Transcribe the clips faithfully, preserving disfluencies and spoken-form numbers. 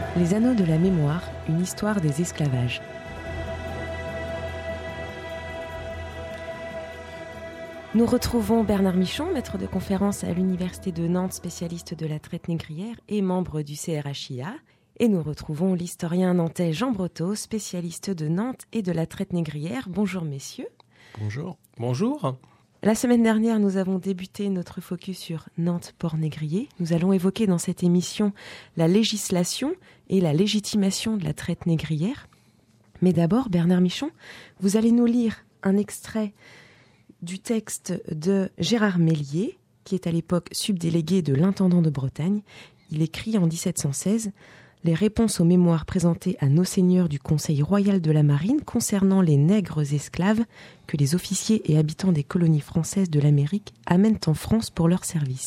Les Anneaux de la mémoire, une histoire des esclavages. Nous retrouvons Bernard Michon, maître de conférence à l'Université de Nantes, spécialiste de la traite négrière et membre du C R H I A. Et nous retrouvons l'historien nantais Jean Breteau, spécialiste de Nantes et de la traite négrière. Bonjour messieurs. Bonjour. Bonjour. La semaine dernière, nous avons débuté notre focus sur Nantes-Port-Négrier. Nous allons évoquer dans cette émission la législation et la légitimation de la traite négrière. Mais d'abord, Bernard Michon, vous allez nous lire un extrait du texte de Gérard Mélier, qui est à l'époque subdélégué de l'intendant de Bretagne. Il écrit en dix-sept cent seize « Les réponses aux mémoires présentées à nos seigneurs du Conseil royal de la marine concernant les nègres esclaves que les officiers et habitants des colonies françaises de l'Amérique amènent en France pour leur service. »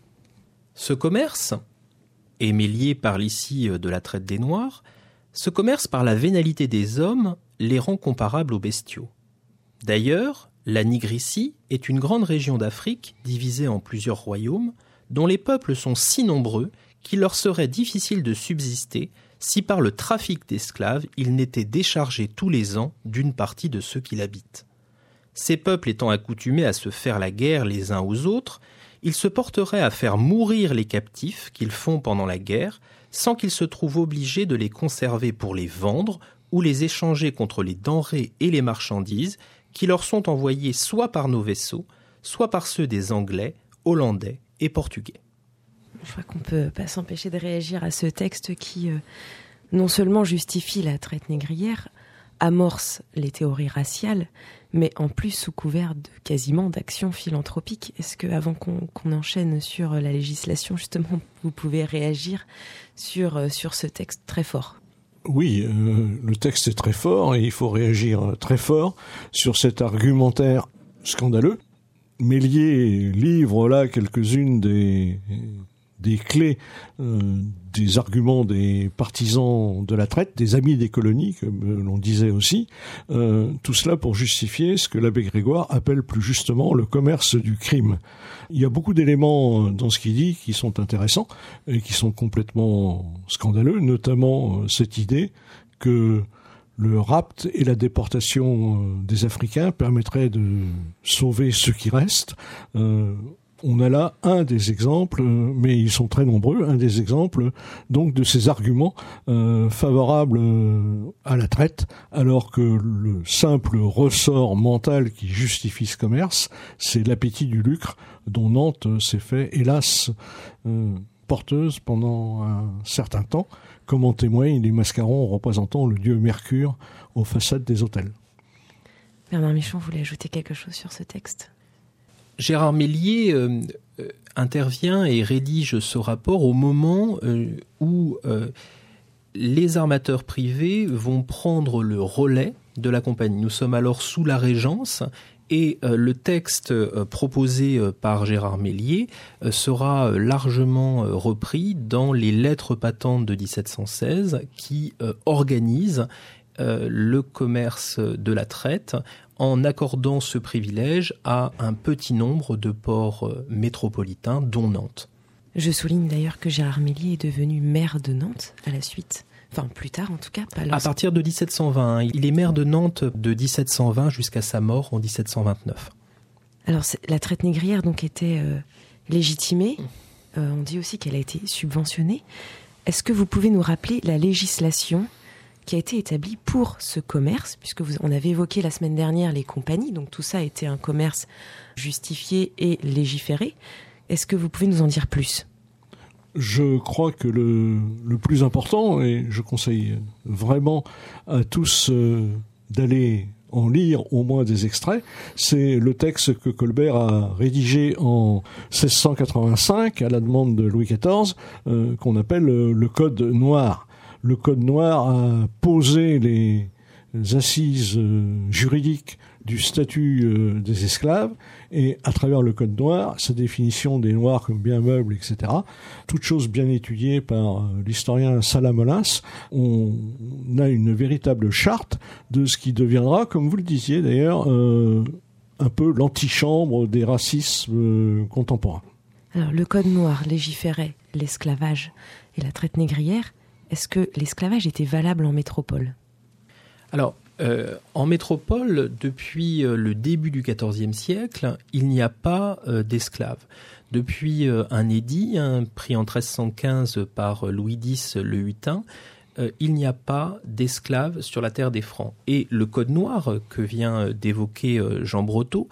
Ce commerce, et Mélier parle ici de la traite des Noirs, ce commerce par la vénalité des hommes les rend comparables aux bestiaux. D'ailleurs, la Nigricie est une grande région d'Afrique divisée en plusieurs royaumes dont les peuples sont si nombreux qu'il leur serait difficile de subsister si par le trafic d'esclaves ils n'étaient déchargés tous les ans d'une partie de ceux qui l'habitent. Ces peuples étant accoutumés à se faire la guerre les uns aux autres, ils se porteraient à faire mourir les captifs qu'ils font pendant la guerre sans qu'ils se trouvent obligés de les conserver pour les vendre ou les échanger contre les denrées et les marchandises qui leur sont envoyés soit par nos vaisseaux, soit par ceux des Anglais, Hollandais et Portugais. Je crois qu'on ne peut pas s'empêcher de réagir à ce texte qui, euh, non seulement justifie la traite négrière, amorce les théories raciales, mais en plus sous couvert de quasiment d'actions philanthropiques. Est-ce que, avant qu'on, qu'on enchaîne sur la législation, justement, vous pouvez réagir sur, euh, sur ce texte très fort ? Oui, euh, le texte est très fort et il faut réagir très fort sur cet argumentaire scandaleux. Mélier livre là quelques-unes des, des clés euh, des arguments des partisans de la traite, des amis des colonies, comme l'on disait aussi. Euh, tout cela pour justifier ce que l'abbé Grégoire appelle plus justement le commerce du crime. Il y a beaucoup d'éléments dans ce qu'il dit qui sont intéressants et qui sont complètement scandaleux, notamment cette idée que le rapt et la déportation des Africains permettraient de sauver ceux qui restent. Euh, on a là un des exemples, mais ils sont très nombreux, un des exemples donc de ces arguments euh, favorables à la traite, alors que le simple ressort mental qui justifie ce commerce, c'est l'appétit du lucre dont Nantes s'est fait, hélas, euh, porteuse pendant un certain temps, comme en témoignent les mascarons représentant le dieu Mercure aux façades des hôtels. Bernard Michon voulait ajouter quelque chose sur ce texte. Gérard Mélier euh, euh, intervient et rédige ce rapport au moment euh, où euh, les armateurs privés vont prendre le relais de la compagnie. Nous sommes alors sous la Régence et euh, le texte euh, proposé euh, par Gérard Mélier euh, sera euh, largement euh, repris dans les lettres patentes de dix-sept cent seize qui euh, organisent euh, le commerce de la traite en accordant ce privilège à un petit nombre de ports euh, métropolitains, dont Nantes. Je souligne d'ailleurs que Gérard Mélier est devenu maire de Nantes à la suite. Enfin, plus tard en tout cas. Pas à partir de dix-sept cent vingt. Il est maire de Nantes de dix-sept cent vingt jusqu'à sa mort en dix-sept cent vingt-neuf. Alors, la traite négrière donc était euh, légitimée. Euh, on dit aussi qu'elle a été subventionnée. Est-ce que vous pouvez nous rappeler la législation qui a été établie pour ce commerce, puisque vous, on avait évoqué la semaine dernière les compagnies, donc tout ça était un commerce justifié et légiféré. Est-ce que vous pouvez nous en dire plus ? Je crois que le, le plus important, et je conseille vraiment à tous euh, d'aller en lire au moins des extraits, c'est le texte que Colbert a rédigé en seize cent quatre-vingt-cinq à la demande de Louis quatorze, euh, qu'on appelle le Code noir. Le Code noir a posé les assises euh, juridiques du statut euh, des esclaves, et à travers le Code noir, sa définition des noirs comme biens meubles, et cetera, toute chose bien étudiée par euh, l'historien Salah Molins, on a une véritable charte de ce qui deviendra, comme vous le disiez d'ailleurs, euh, un peu l'antichambre des racismes euh, contemporains. Alors, le Code noir légiférait l'esclavage et la traite négrière, Est-ce que l'esclavage était valable en métropole ? Alors, euh, en métropole, depuis euh, le début du quatorzième siècle, il n'y a pas euh, d'esclaves. Depuis euh, un édit, hein, pris en treize cent quinze par Louis X le Hutin, euh, il n'y a pas d'esclaves sur la terre des Francs. Et le Code noir euh, que vient d'évoquer euh, Jean Breteau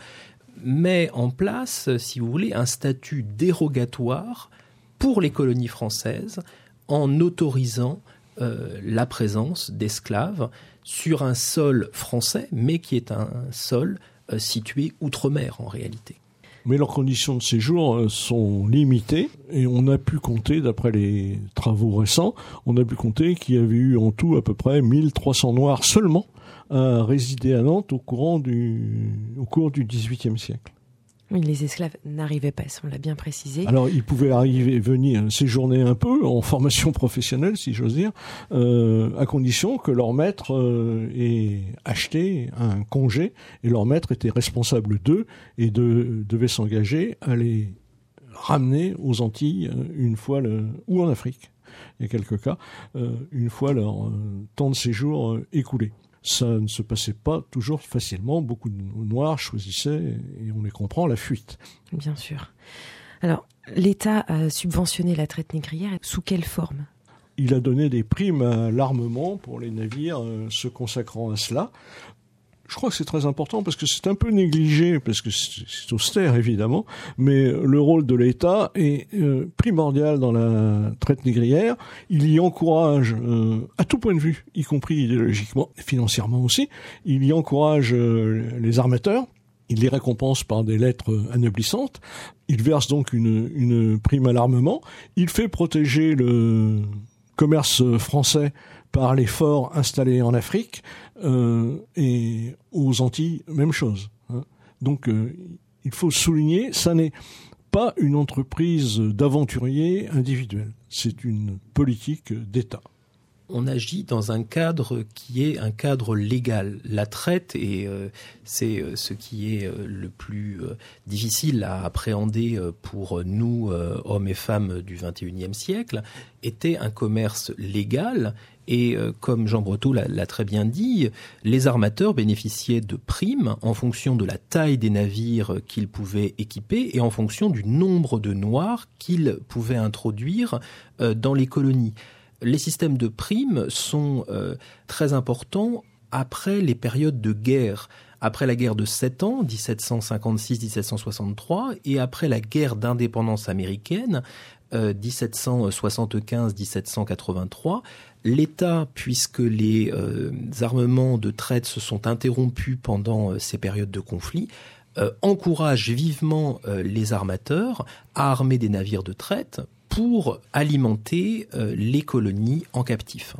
met en place, si vous voulez, un statut dérogatoire pour les colonies françaises en autorisant euh, la présence d'esclaves sur un sol français, mais qui est un sol euh, situé outre-mer en réalité. Mais leurs conditions de séjour euh, sont limitées et on a pu compter, d'après les travaux récents, on a pu compter qu'il y avait eu en tout à peu près mille trois cents Noirs seulement à résider à Nantes au, courant du, au cours du dix-huitième siècle. Oui, les esclaves n'arrivaient pas, on l'a bien précisé. Alors, ils pouvaient arriver, venir séjourner un peu en formation professionnelle, si j'ose dire, euh, à condition que leur maître euh, ait acheté un congé et leur maître était responsable d'eux et de, devait s'engager à les ramener aux Antilles une fois le, ou en Afrique. Il y a quelques cas, euh, une fois leur euh, temps de séjour euh, écoulé. Ça ne se passait pas toujours facilement. Beaucoup de Noirs choisissaient, et on les comprend, la fuite. Bien sûr. Alors, l'État a subventionné la traite négrière. Sous quelle forme ? Il a donné des primes à l'armement pour les navires euh, se consacrant à cela. Je crois que c'est très important parce que c'est un peu négligé, parce que c'est austère évidemment, mais le rôle de l'État est euh, primordial dans la traite négrière. Il y encourage, euh, à tout point de vue, y compris idéologiquement, financièrement aussi, il y encourage euh, les armateurs, il les récompense par des lettres anoblissantes, il verse donc une, une prime à l'armement, il fait protéger le commerce français par les forts installés en Afrique, euh, et aux Antilles, même chose. Hein. Donc, euh, il faut souligner, ça n'est pas une entreprise d'aventuriers individuels, c'est une politique d'État. On agit dans un cadre qui est un cadre légal. La traite, et euh, c'est ce qui est euh, le plus euh, difficile à appréhender euh, pour nous, euh, hommes et femmes du vingt et unième siècle, était un commerce légal. Et euh, comme Jean Breteau l'a, l'a très bien dit, les armateurs bénéficiaient de primes en fonction de la taille des navires qu'ils pouvaient équiper et en fonction du nombre de Noirs qu'ils pouvaient introduire euh, dans les colonies. Les systèmes de primes sont euh, très importants après les périodes de guerre. Après la guerre de sept ans, dix-sept cent cinquante-six à dix-sept cent soixante-trois, et après la guerre d'indépendance américaine, euh, dix-sept cent soixante-quinze à dix-sept cent quatre-vingt-trois, l'État, puisque les euh, armements de traite se sont interrompus pendant euh, ces périodes de conflit, euh, encourage vivement euh, les armateurs à armer des navires de traite pour alimenter euh, les colonies en captifs.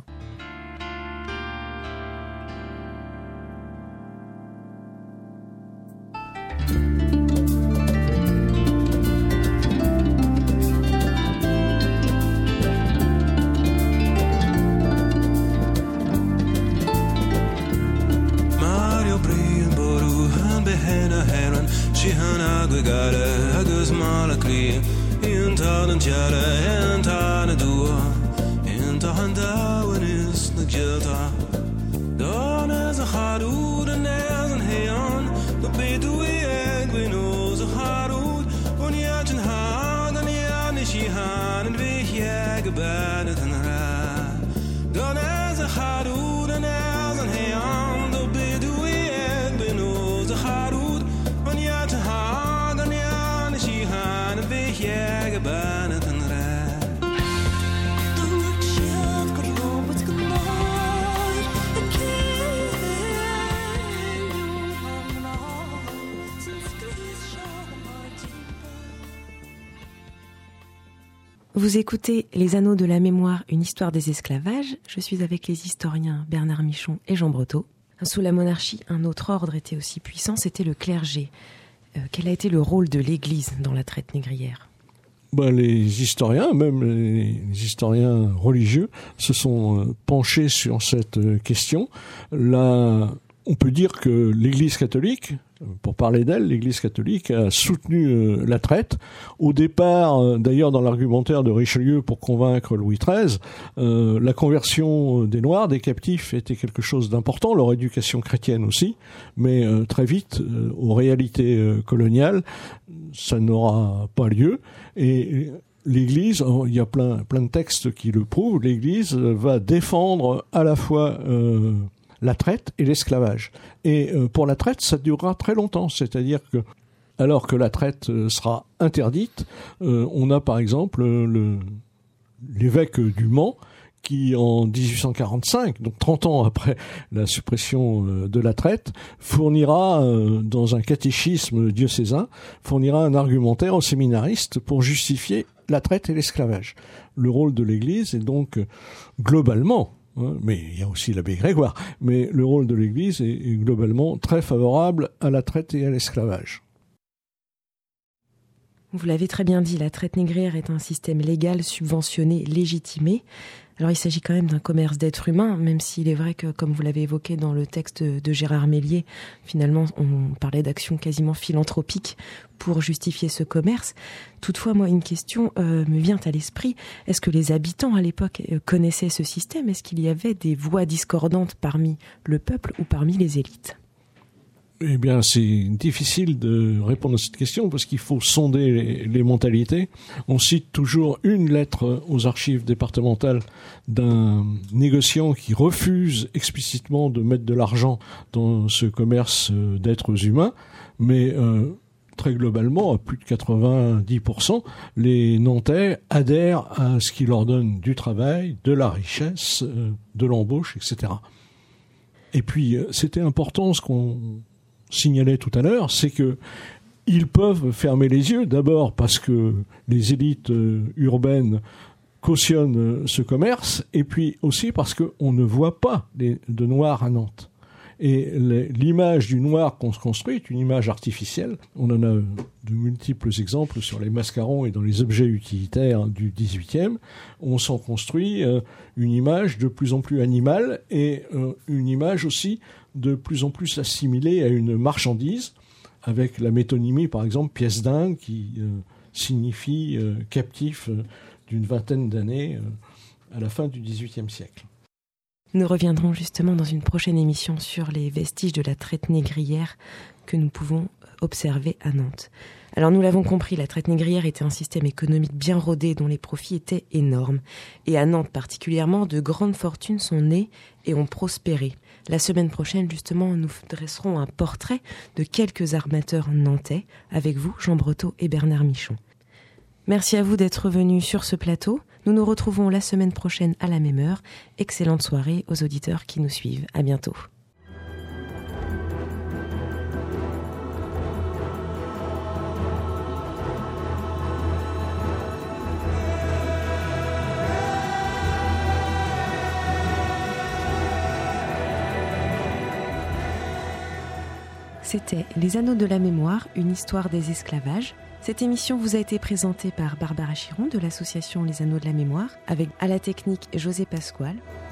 Vous écoutez Les Anneaux de la Mémoire, une histoire des esclavages. Je suis avec les historiens Bernard Michon et Jean Breteau. Sous la monarchie, un autre ordre était aussi puissant, c'était le clergé. Euh, quel a été le rôle de l'Église dans la traite négrière ? Ben, les historiens, même les historiens religieux, se sont penchés sur cette question. La on peut dire que l'Église catholique, pour parler d'elle, l'Église catholique a soutenu euh, la traite. Au départ, euh, d'ailleurs dans l'argumentaire de Richelieu pour convaincre Louis treize, euh, la conversion des Noirs, des captifs, était quelque chose d'important, leur éducation chrétienne aussi, mais euh, très vite, euh, aux réalités euh, coloniales, ça n'aura pas lieu. Et l'Église, il y a plein, plein de textes qui le prouvent, l'Église va défendre à la fois euh, la traite et l'esclavage. Et euh, pour la traite, ça durera très longtemps. C'est-à-dire que, alors que la traite sera interdite, euh, on a par exemple le, l'évêque du Mans qui, en dix-huit cent quarante-cinq, donc trente ans après la suppression euh, de la traite, fournira, euh, dans un catéchisme diocésain, fournira un argumentaire aux séminaristes pour justifier la traite et l'esclavage. Le rôle de l'Église est donc, euh, globalement, mais il y a aussi l'abbé Grégoire, mais le rôle de l'Église est, est globalement très favorable à la traite et à l'esclavage. Vous l'avez très bien dit, la traite négrière est un système légal, subventionné, légitimé. Alors il s'agit quand même d'un commerce d'êtres humains, même s'il est vrai que, comme vous l'avez évoqué dans le texte de Gérard Mélier, finalement on parlait d'actions quasiment philanthropiques pour justifier ce commerce. Toutefois, moi, une question euh, me vient à l'esprit. Est-ce que les habitants à l'époque euh, connaissaient ce système ? Est-ce qu'il y avait des voix discordantes parmi le peuple ou parmi les élites ? Eh bien, c'est difficile de répondre à cette question parce qu'il faut sonder les, les mentalités. On cite toujours une lettre aux archives départementales d'un négociant qui refuse explicitement de mettre de l'argent dans ce commerce d'êtres humains, mais euh, très globalement, à plus de quatre-vingt-dix pour cent, les Nantais adhèrent à ce qui leur donne du travail, de la richesse, de l'embauche, et cetera. Et puis, c'était important ce qu'on signalait tout à l'heure, c'est que ils peuvent fermer les yeux, d'abord parce que les élites urbaines cautionnent ce commerce, et puis aussi parce qu'on ne voit pas les, de Noirs à Nantes. Et l'image du noir qu'on se construit est une image artificielle. On en a de multiples exemples sur les mascarons et dans les objets utilitaires du dix-huitième. On s'en construit une image de plus en plus animale et une image aussi de plus en plus assimilée à une marchandise, avec la métonymie, par exemple, pièce dingue, qui signifie captif d'une vingtaine d'années à la fin du dix-huitième siècle. Nous reviendrons justement dans une prochaine émission sur les vestiges de la traite négrière que nous pouvons observer à Nantes. Alors nous l'avons compris, la traite négrière était un système économique bien rodé dont les profits étaient énormes. Et à Nantes particulièrement, de grandes fortunes sont nées et ont prospéré. La semaine prochaine, justement, nous dresserons un portrait de quelques armateurs nantais avec vous, Jean Breteau et Bernard Michon. Merci à vous d'être venus sur ce plateau. Nous nous retrouvons la semaine prochaine à la même heure. Excellente soirée aux auditeurs qui nous suivent. À bientôt. C'était Les Anneaux de la Mémoire, une histoire des esclavages. Cette émission vous a été présentée par Barbara Chiron de l'association Les Anneaux de la Mémoire, avec à la technique José Pasquale.